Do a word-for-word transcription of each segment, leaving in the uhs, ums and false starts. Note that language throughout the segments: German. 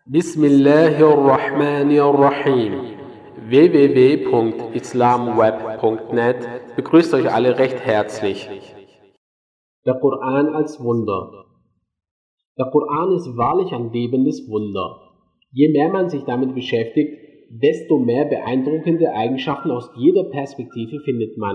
Bismillahirrahmanirrahim. w w w punkt islamweb punkt net begrüßt euch alle recht herzlich. Der Koran als Wunder. Der Koran ist wahrlich ein lebendes Wunder. Je mehr man sich damit beschäftigt, desto mehr beeindruckende Eigenschaften aus jeder Perspektive findet man.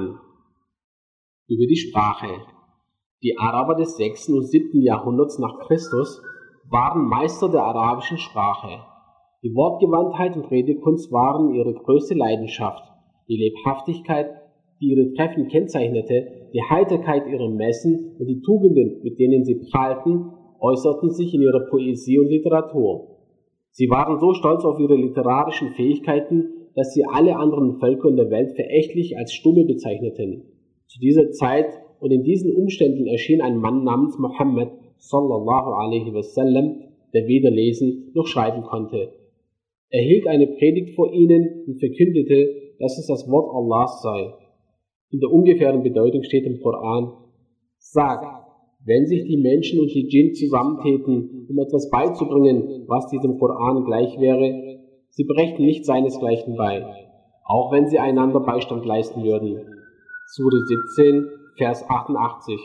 Über die Sprache. Die Araber des sechsten und siebten Jahrhunderts nach Christus waren Meister der arabischen Sprache. Die Wortgewandtheit und Redekunst waren ihre größte Leidenschaft. Die Lebhaftigkeit, die ihre Treffen kennzeichnete, die Heiterkeit ihrer Messen und die Tugenden, mit denen sie prahlten, äußerten sich in ihrer Poesie und Literatur. Sie waren so stolz auf ihre literarischen Fähigkeiten, dass sie alle anderen Völker in der Welt verächtlich als Stumme bezeichneten. Zu dieser Zeit und in diesen Umständen erschien ein Mann namens Mohammed sallallahu alaihi wasallam, der weder lesen noch schreiben konnte. Er hielt eine Predigt vor ihnen und verkündete, dass es das Wort Allahs sei. In der ungefähren Bedeutung steht im Koran: Sag, wenn sich die Menschen und die Djinn zusammentäten, um etwas beizubringen, was diesem Koran gleich wäre, sie brächten nicht seinesgleichen bei, auch wenn sie einander Beistand leisten würden. Sure siebzehn, Vers achtundachtzig.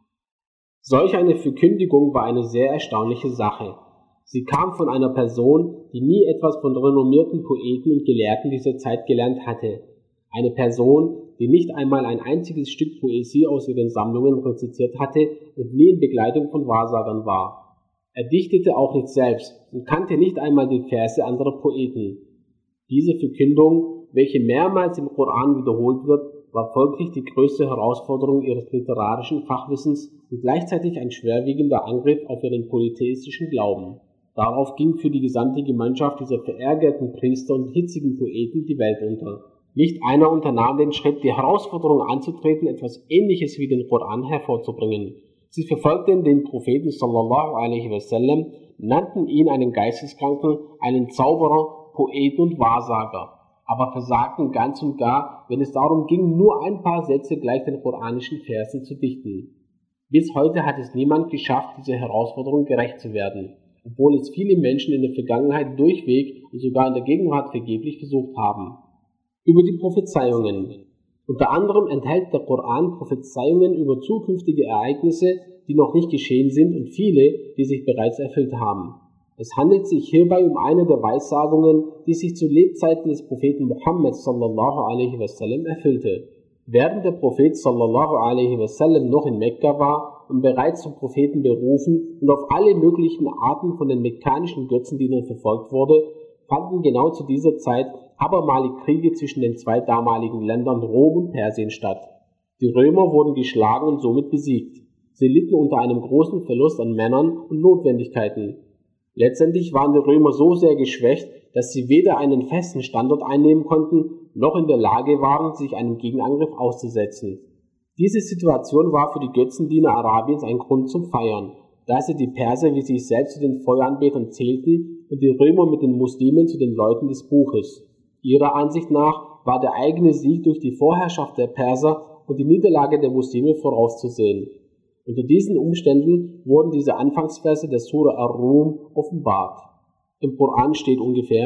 Solch eine Verkündigung war eine sehr erstaunliche Sache. Sie kam von einer Person, die nie etwas von renommierten Poeten und Gelehrten dieser Zeit gelernt hatte. Eine Person, die nicht einmal ein einziges Stück Poesie aus ihren Sammlungen rezitiert hatte und nie in Begleitung von Wahrsagern war. Er dichtete auch nicht selbst und kannte nicht einmal die Verse anderer Poeten. Diese Verkündung, welche mehrmals im Koran wiederholt wird, war folglich die größte Herausforderung ihres literarischen Fachwissens und gleichzeitig ein schwerwiegender Angriff auf ihren polytheistischen Glauben. Darauf ging für die gesamte Gemeinschaft dieser verärgerten Priester und hitzigen Poeten die Welt unter. Nicht einer unternahm den Schritt, die Herausforderung anzutreten, etwas Ähnliches wie den Koran hervorzubringen. Sie verfolgten den Propheten sallallahu alaihi wasallam, nannten ihn einen Geisteskranken, einen Zauberer, Poeten und Wahrsager, aber versagten ganz und gar, wenn es darum ging, nur ein paar Sätze gleich den koranischen Versen zu dichten. Bis heute hat es niemand geschafft, dieser Herausforderung gerecht zu werden, obwohl es viele Menschen in der Vergangenheit durchweg und sogar in der Gegenwart vergeblich versucht haben. Über die Prophezeiungen. Unter anderem enthält der Koran Prophezeiungen über zukünftige Ereignisse, die noch nicht geschehen sind, und viele, die sich bereits erfüllt haben. Es handelt sich hierbei um eine der Weissagungen, die sich zu Lebzeiten des Propheten Muhammad sallallahu alaihi wasallam erfüllte. Während der Prophet sallallahu alaihi wasallam noch in Mekka war und bereits zum Propheten berufen und auf alle möglichen Arten von den mekkanischen Götzendienern verfolgt wurde, fanden genau zu dieser Zeit abermalige Kriege zwischen den zwei damaligen Ländern Rom und Persien statt. Die Römer wurden geschlagen und somit besiegt. Sie litten unter einem großen Verlust an Männern und Notwendigkeiten. Letztendlich waren die Römer so sehr geschwächt, dass sie weder einen festen Standort einnehmen konnten, noch in der Lage waren, sich einem Gegenangriff auszusetzen. Diese Situation war für die Götzendiener Arabiens ein Grund zum Feiern, da sie die Perser wie sich selbst zu den Feueranbetern zählten und die Römer mit den Muslimen zu den Leuten des Buches. Ihrer Ansicht nach war der eigene Sieg durch die Vorherrschaft der Perser und die Niederlage der Muslime vorauszusehen. Unter diesen Umständen wurden diese Anfangsverse der Sura Ar-Rum offenbart. Im Koran steht ungefähr: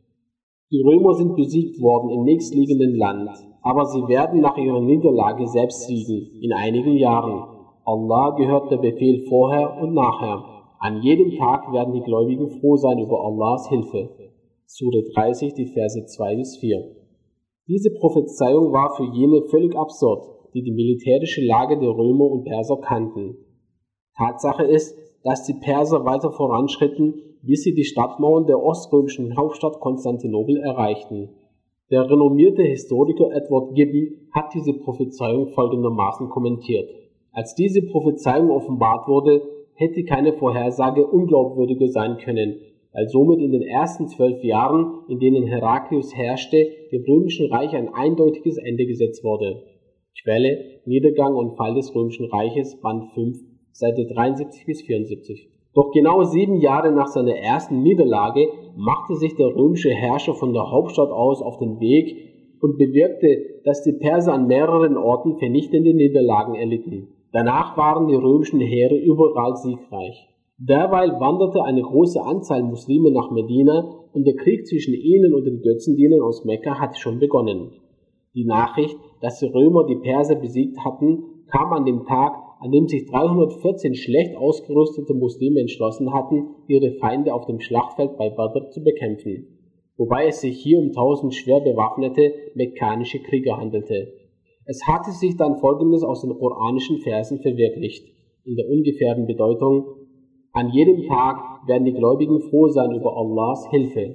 Die Römer sind besiegt worden im nächstliegenden Land, aber sie werden nach ihrer Niederlage selbst siegen, in einigen Jahren. Allah gehört der Befehl vorher und nachher. An jedem Tag werden die Gläubigen froh sein über Allahs Hilfe. Sura dreißig, die Verse zwei bis vier. Diese Prophezeiung war für jene völlig absurd, die die militärische Lage der Römer und Perser kannten. Tatsache ist, dass die Perser weiter voranschritten, bis sie die Stadtmauern der oströmischen Hauptstadt Konstantinopel erreichten. Der renommierte Historiker Edward Gibbon hat diese Prophezeiung folgendermaßen kommentiert: Als diese Prophezeiung offenbart wurde, hätte keine Vorhersage unglaubwürdiger sein können, weil somit in den ersten zwölf Jahren, in denen Heraklius herrschte, dem römischen Reich ein eindeutiges Ende gesetzt wurde. Quelle: Niedergang und Fall des Römischen Reiches, Band fünf, Seite dreiundsiebzig bis vierundsiebzig. Doch genau sieben Jahre nach seiner ersten Niederlage machte sich der römische Herrscher von der Hauptstadt aus auf den Weg und bewirkte, dass die Perser an mehreren Orten vernichtende Niederlagen erlitten. Danach waren die römischen Heere überall siegreich. Derweil wanderte eine große Anzahl Muslime nach Medina und der Krieg zwischen ihnen und den Götzendienern aus Mekka hatte schon begonnen. Die Nachricht, dass die Römer die Perser besiegt hatten, kam an dem Tag, an dem sich dreihundertvierzehn schlecht ausgerüstete Muslime entschlossen hatten, ihre Feinde auf dem Schlachtfeld bei Badr zu bekämpfen, wobei es sich hier um tausend schwer bewaffnete mekkanische Krieger handelte. Es hatte sich dann Folgendes aus den koranischen Versen verwirklicht, in der ungefähren Bedeutung: An jedem Tag werden die Gläubigen froh sein über Allahs Hilfe.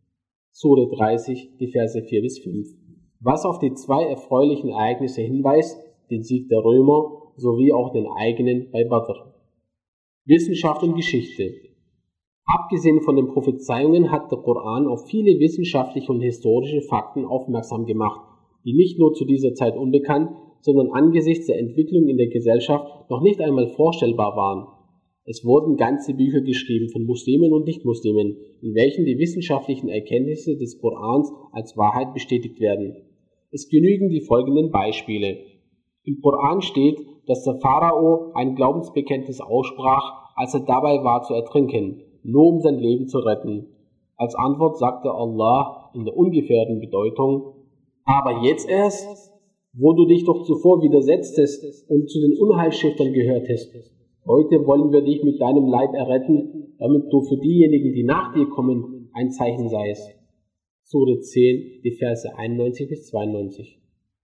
Sure dreißig, die Verse vier bis fünf. Was auf die zwei erfreulichen Ereignisse hinweist, den Sieg der Römer sowie auch den eigenen bei Badr. Wissenschaft und Geschichte. Abgesehen von den Prophezeiungen hat der Koran auf viele wissenschaftliche und historische Fakten aufmerksam gemacht, die nicht nur zu dieser Zeit unbekannt, sondern angesichts der Entwicklung in der Gesellschaft noch nicht einmal vorstellbar waren. Es wurden ganze Bücher geschrieben von Muslimen und Nichtmuslimen, in welchen die wissenschaftlichen Erkenntnisse des Korans als Wahrheit bestätigt werden. Es genügen die folgenden Beispiele. Im Koran steht, dass der Pharao ein Glaubensbekenntnis aussprach, als er dabei war zu ertrinken, nur um sein Leben zu retten. Als Antwort sagte Allah in der ungefähren Bedeutung: Aber jetzt erst, wo du dich doch zuvor widersetztest und zu den Unheilsstiftern gehörtest. Heute wollen wir dich mit deinem Leib erretten, damit du für diejenigen, die nach dir kommen, ein Zeichen seist. Sure zehn, die Verse einundneunzig bis zweiundneunzig.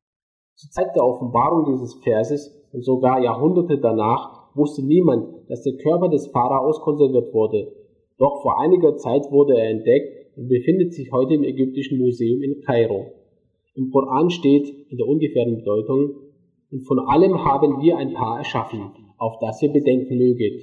Zur Zeit der Offenbarung dieses Verses und sogar Jahrhunderte danach wusste niemand, dass der Körper des Pharaos konserviert wurde. Doch vor einiger Zeit wurde er entdeckt und befindet sich heute im Ägyptischen Museum in Kairo. Im Koran steht in der ungefähren Bedeutung: Und von allem haben wir ein Paar erschaffen, auf das ihr bedenken möget.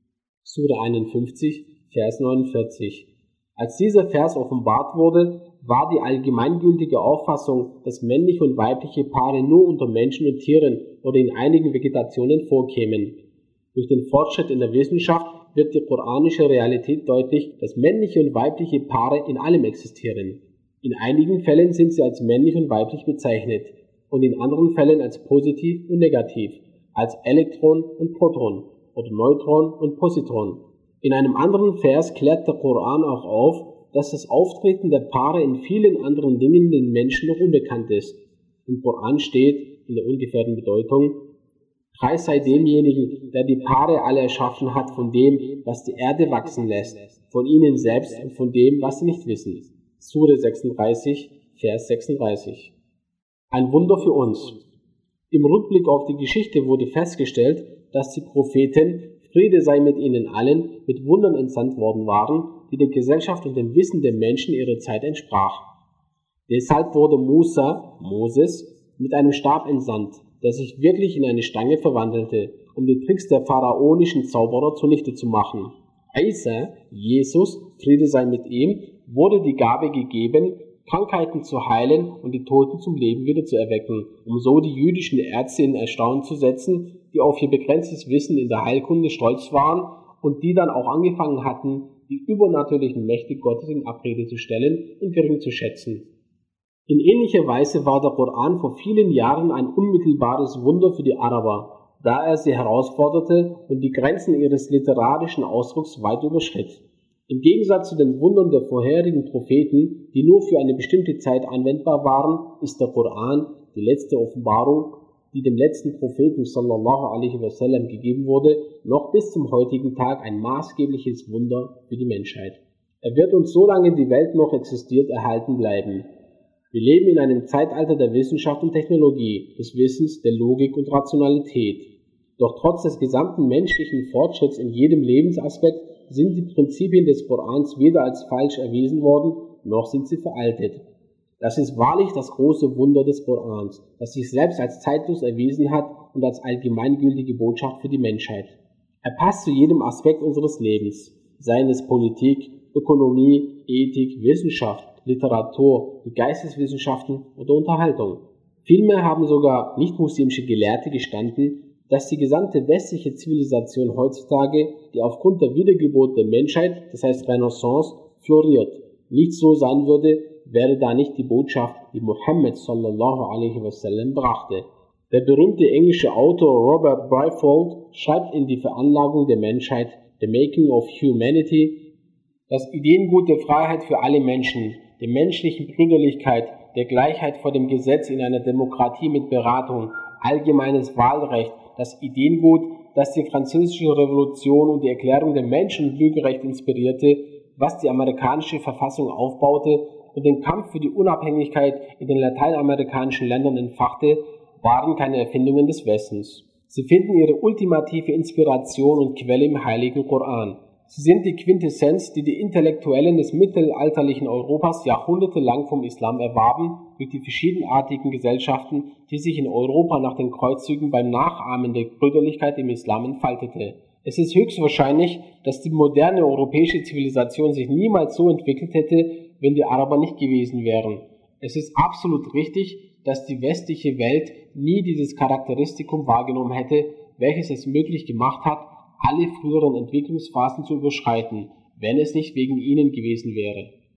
Sure einundfünfzig, Vers neunundvierzig. Als dieser Vers offenbart wurde, war die allgemeingültige Auffassung, dass männliche und weibliche Paare nur unter Menschen und Tieren oder in einigen Vegetationen vorkämen. Durch den Fortschritt in der Wissenschaft wird die koranische Realität deutlich, dass männliche und weibliche Paare in allem existieren. In einigen Fällen sind sie als männlich und weiblich bezeichnet und in anderen Fällen als positiv und negativ, als Elektron und Proton oder Neutron und Positron. In einem anderen Vers klärt der Koran auch auf, dass das Auftreten der Paare in vielen anderen Dingen den Menschen noch unbekannt ist. Im Koran steht in der ungefähren Bedeutung: Preis sei demjenigen, der die Paare alle erschaffen hat von dem, was die Erde wachsen lässt, von ihnen selbst und von dem, was sie nicht wissen. Sure sechsunddreißig, Vers sechsunddreißig. Ein Wunder für uns. Im Rückblick auf die Geschichte wurde festgestellt, dass die Propheten, Friede sei mit ihnen allen, mit Wundern entsandt worden waren, die der Gesellschaft und dem Wissen der Menschen ihrer Zeit entsprach. Deshalb wurde Musa, Moses, mit einem Stab entsandt, der sich wirklich in eine Stange verwandelte, um die Tricks der pharaonischen Zauberer zunichte zu machen. Isa, Jesus, Friede sei mit ihm, wurde die Gabe gegeben, Krankheiten zu heilen und die Toten zum Leben wieder zu erwecken, um so die jüdischen Ärzte in Erstaunen zu setzen, die auf ihr begrenztes Wissen in der Heilkunde stolz waren und die dann auch angefangen hatten, die übernatürlichen Mächte Gottes in Abrede zu stellen und gering zu schätzen. In ähnlicher Weise war der Koran vor vielen Jahren ein unmittelbares Wunder für die Araber, da er sie herausforderte und die Grenzen ihres literarischen Ausdrucks weit überschritt. Im Gegensatz zu den Wundern der vorherigen Propheten, die nur für eine bestimmte Zeit anwendbar waren, ist der Koran, die letzte Offenbarung, die dem letzten Propheten sallallahu alaihi wasallam gegeben wurde, noch bis zum heutigen Tag ein maßgebliches Wunder für die Menschheit. Er wird uns, solange die Welt noch existiert, erhalten bleiben. Wir leben in einem Zeitalter der Wissenschaft und Technologie, des Wissens, der Logik und Rationalität. Doch trotz des gesamten menschlichen Fortschritts in jedem Lebensaspekt sind die Prinzipien des Korans weder als falsch erwiesen worden, noch sind sie veraltet. Das ist wahrlich das große Wunder des Korans, das sich selbst als zeitlos erwiesen hat und als allgemeingültige Botschaft für die Menschheit. Er passt zu jedem Aspekt unseres Lebens, seien es Politik, Ökonomie, Ethik, Wissenschaft, Literatur, die Geisteswissenschaften oder Unterhaltung. Vielmehr haben sogar nicht-muslimische Gelehrte gestanden, dass die gesamte westliche Zivilisation heutzutage, die aufgrund der Wiedergeburt der Menschheit, das heißt Renaissance, floriert, nicht so sein würde, wäre da nicht die Botschaft, die Muhammad sallallahu alaihi wasallam brachte. Der berühmte englische Autor Robert Briffault schreibt in Die Veranlagung der Menschheit: The Making of Humanity, das Ideengut der Freiheit für alle Menschen, der menschlichen Brüderlichkeit, der Gleichheit vor dem Gesetz in einer Demokratie mit Beratung, allgemeines Wahlrecht, das Ideengut, das die Französische Revolution und die Erklärung der Menschen- und Bürgerrechte inspirierte, was die amerikanische Verfassung aufbaute und den Kampf für die Unabhängigkeit in den lateinamerikanischen Ländern entfachte, waren keine Erfindungen des Westens. Sie finden ihre ultimative Inspiration und Quelle im Heiligen Koran. Sie sind die Quintessenz, die die Intellektuellen des mittelalterlichen Europas jahrhundertelang vom Islam erwarben, durch die verschiedenartigen Gesellschaften, die sich in Europa nach den Kreuzzügen beim Nachahmen der Brüderlichkeit im Islam entfaltete. Es ist höchstwahrscheinlich, dass die moderne europäische Zivilisation sich niemals so entwickelt hätte, wenn die Araber nicht gewesen wären. Es ist absolut richtig, dass die westliche Welt nie dieses Charakteristikum wahrgenommen hätte, welches es möglich gemacht hat, alle früheren Entwicklungsphasen zu überschreiten, wenn es nicht wegen ihnen gewesen wäre.